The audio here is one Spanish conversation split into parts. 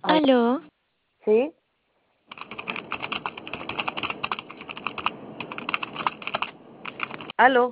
Aló, ¿Sí? ¿Aló?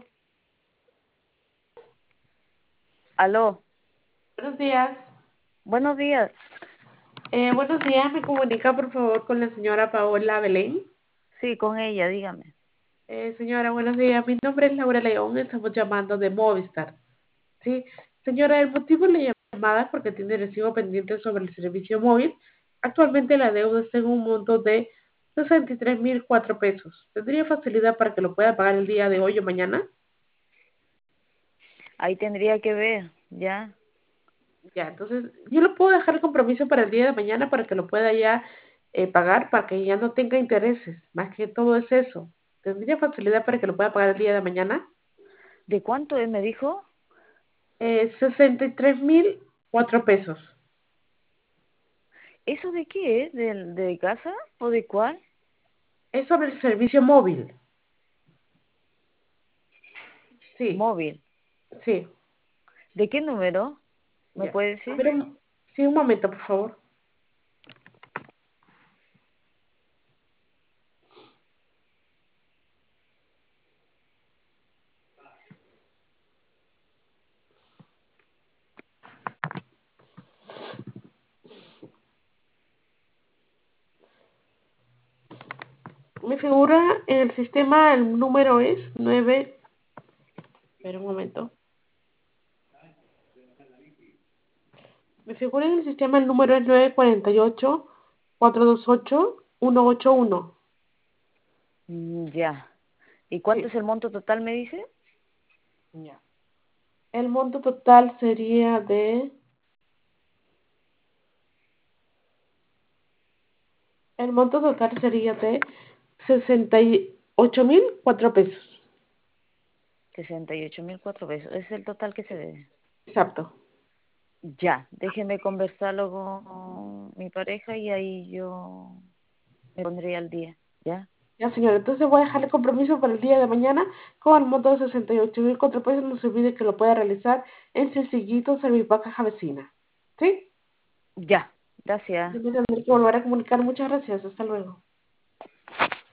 ¿Aló? Buenos días. Buenos días. Buenos días, me comunica por favor con la señora Paola Belén. Sí, con ella, dígame. Señora, buenos días. Mi nombre es Laura León, estamos llamando de Movistar. Sí, señora, el motivo de la llamada es porque tiene recibo pendiente sobre el servicio móvil. Actualmente la deuda está en un monto de 63.004 pesos. ¿Tendría facilidad para que lo pueda pagar el día de hoy o mañana? Ahí tendría que ver, ¿ya? Ya, entonces yo lo puedo dejar el compromiso para el día de mañana para que lo pueda ya pagar, para que ya no tenga intereses. Más que todo es eso. ¿Tendría facilidad para que lo pueda pagar el día de mañana? ¿De cuánto me dijo? 63.004 pesos. ¿Eso de qué es? ¿De casa o de cuál? Es sobre el servicio móvil. Sí, Móvil. sí. ¿De qué número? ¿Me Ya. puede A decir? ver, sí, un momento, por favor. Me figura en el sistema, el número es 9. Espera un momento. Me figura en el sistema el número es 948-428-181. Ya. ¿Y cuánto Sí, es el monto total, me dice? ya. El monto total sería de... El monto total sería de 68.004 pesos. 68.004 pesos. Ese es el total que se debe. Exacto. Ya. Déjeme conversarlo con mi pareja y ahí yo me pondría al día, ¿ya? Ya, señora. Entonces voy a dejarle compromiso para el día de mañana con el monto de 68.004 pesos. No se olvide que lo puede realizar en Sencillito Servipaca Caja Vecina. ¿Sí? Ya. Gracias. Yo me tendré que volver a comunicar. Muchas gracias. Hasta luego.